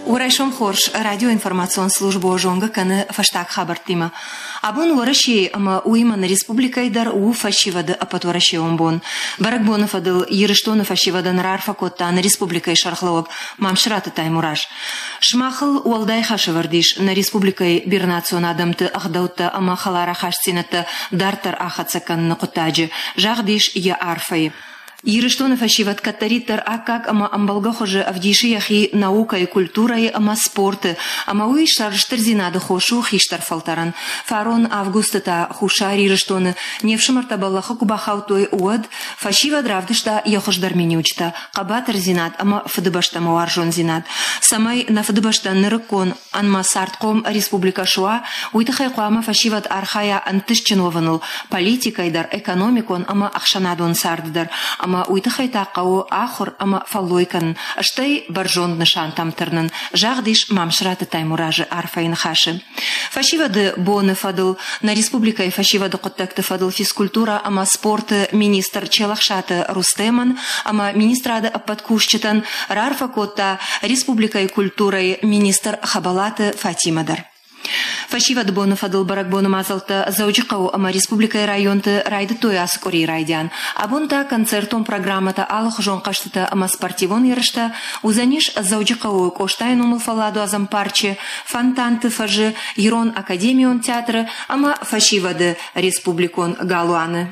Урайшом хорш радиоинформацион службу жонга каны фаштак хабартима. Абун вараши ама уиман республикайдар у фашивады апатвараши омбон. Баракбонов адыл ерыштоны фашивады нарарфа коттан республикай шархлауак мамшраты таймураж. Шмахыл уалдай хашевардиш на республикай бирнацион адамты ахдаутта ама халара хашцинаты дартар ахацакан накутаджи. Жагдиш я арфай. Ерыштоны фашиват катаритар акак ама амбалгахоже авдиши яхи наука и культура и ама спорты, ама уи шарштар зинады хошу хиштар фалтаран. Фарон августата хушар ерыштоны невшимарта баллаха кубахаутой уад фашива дравдышта яхождар менючта, кабатар зинад ама фадыбашта мауаржон зинад. Самай на фадыбашта нырыккон анма сартком республика шуа уйтахай куама фашиват архая антышчинованыл политикайдар экономикон ама ахшанадон сардыдар. Ама уйтахай тақау ахур ама фаллойкан, аштай баржон нышан тамтырнын, жагдиш мамшраты таймуражы арфайн хаши. Фашивады боны фадыл, на республикай фашивады коттакты фадыл физкультура ама спорты министр Челахшаты Рустеман, ама министрады аппаткушчитан, рарфа котта республикай культурай министр Хабалаты Фатимадар. Фашивад боны фадыл барак боны мазалты заучикау ама республика районты райды тояс кори райдян. Абунта концертон программата алых жон каштыта ама спортивон ярышта узаниш заучикау коштайн умыл фаладу азам парче фантанты фажи Ерон академион театры ама фашивады республикон галуаны.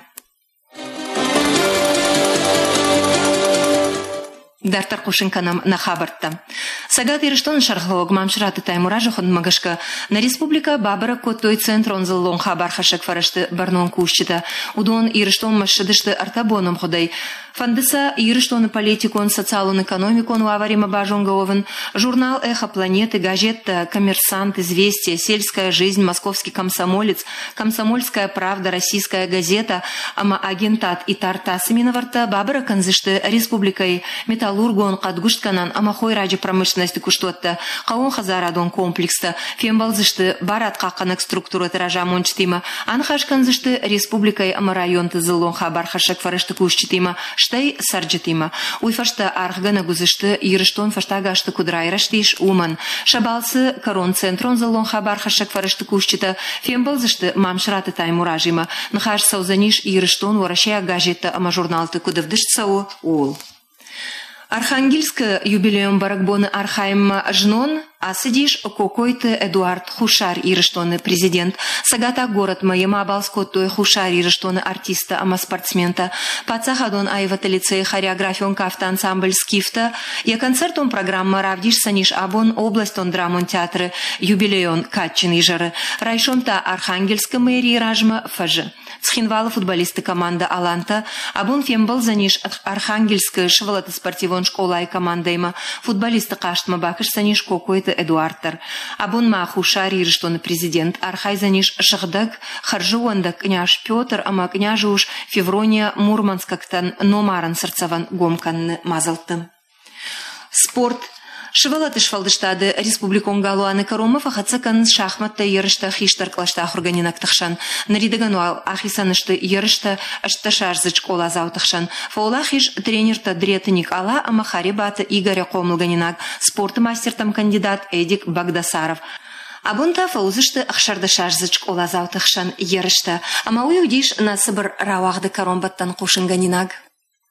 Дартар кушинканам на хабарта. Сагат Ерыштон шархлог мамшраты таймуражахон магашка на республика Бабара коттой центрон зыллон хабар хашек фарашты барнон кушчита. Удон Ерыштон машшыдышты артабоном ходай. Фандыса Ерыштон политикон социалон экономикон уаварима бажонговын. Журнал «Эхо планеты», газета «Коммерсант», «Известия», «Сельская жизнь», «Московский комсомолец», «Комсомольская правда», «Российская газета», ама агентат и тартасы миноварта Бабара канзышты республикой металлургон кадгуштканан амахой ради промышленности куштотта каон хазарадон комплекста фембалзышты барат каканак структура тиража мончтима анхашканзышты республикой ама районты зылон хабар хашак фарашты кушчтима штай сарджитима уйфашта архгана гузышты Ерыштон фаштагашты кудрайраштиш уман шабалсы корон центрон зылон хабар хашак фарашты кушчита фембалзышты мамшраты таймуражима нахаш саузаниш Ерыштон ворашая газета ама журналты кудывдышцау ул. Архангельск юбилеем баракбоны Архайма жнон, а сидишь кокойты Эдуард Хушар Ерыштоны президент. Сагата город моема балскоттой Хушар Ерыштоны артиста ама спортсмента. Пацахадон айвата лицей хореографион кафта ансамбль скифта. Я концертон программа равдиш саниш абон областон драмон театры юбилеон катчин ижары. Райшонта Архангельска мэрии ражма фажи. Цхинвала футболисты команда Аланта, абун фембал заниш Архангельская швалата спортивон школа и командайма, футболисты каштма бакыш заниш кокойты Эдуардтар. Абун ма Хушар Ерыштоны президент, архай заниш шахдак, харжуанда княж Петр, ама княжу уж Феврония Мурманскактан номаран сарцаван гомканны мазалты. Спорт. Швалаты швалдыштады республикон галуаны Каромов ахацакан шахматта ерышта хиштар клашта органинак тахшан. Наридагануал ахисанышты ерышта ашташарзыч кола заутахшан. Фаулахиш тренерта дретыник ала амахари бата Игоря Комылганинак. Спорт мастер там кандидат Эдик Багдасаров. Абунта фаузышты ахшардашарзыч кола заутахшан ерышта. Ама уюдиш на сыбыр рауахды Каромбаттан кушынганинак.